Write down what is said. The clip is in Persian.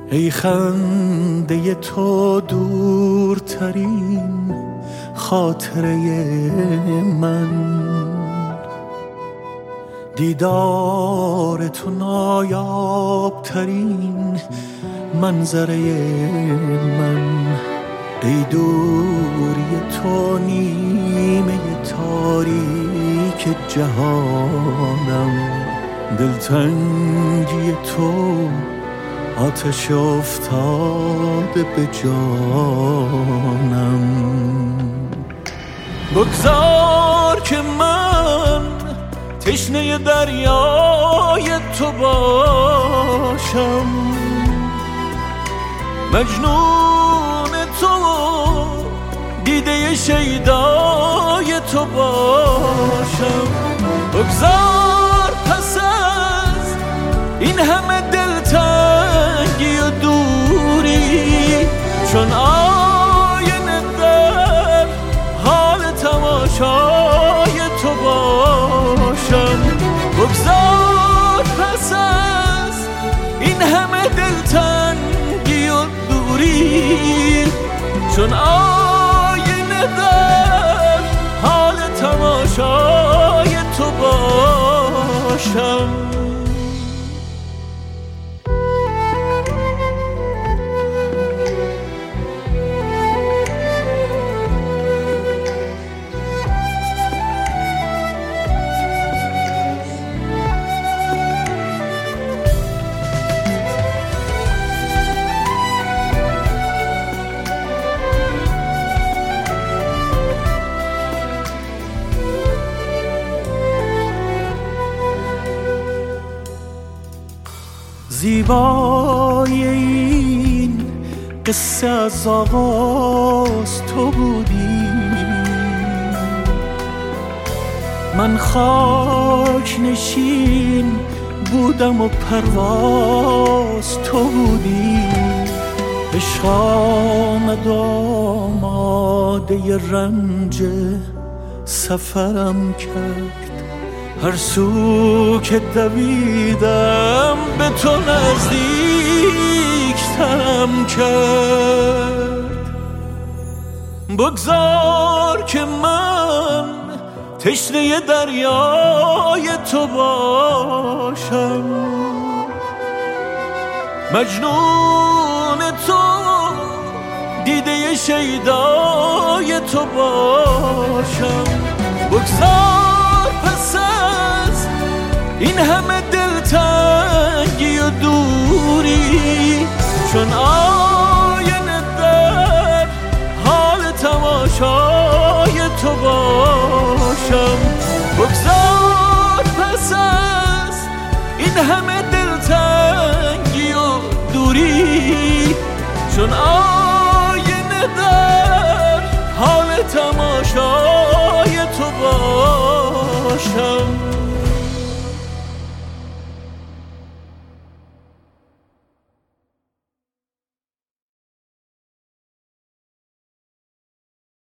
ای خنده تو دورترین خاطره من، دیدار تو نایابترین منظره من، ای دوری تو نیمه تاریک جهانم، دلتنگی تو آتش افتاده به جانم. بگذار که من تشنه دریای تو باشم، مجنون تو دیده شیدای تو باشم. بگذار پس از این همه دلتنگی و دوری چون آینه در حال تماشای تو باشم. بگذار پس از این همه دلتنگی و دوری چون آینه در حال تماشای تو باشم. زیبای این قصه از آغاز تو بودی، من خاک نشین بودم و پرواز تو بودی. عشق آمد آماده رنج سفرم کرد، هر سو که دویدم به تو نزدیکترم کرد. بگذار که من تشنه دریای تو باشم، مجنون تو دیده شیدای تو باشم. بگذار پس از این همه دلتنگی و دوری چون آینه در حال تماشای تو باشم. بگذار پس از این همه دلتنگی و دوری چون آینه در حال تماشای تو باشم.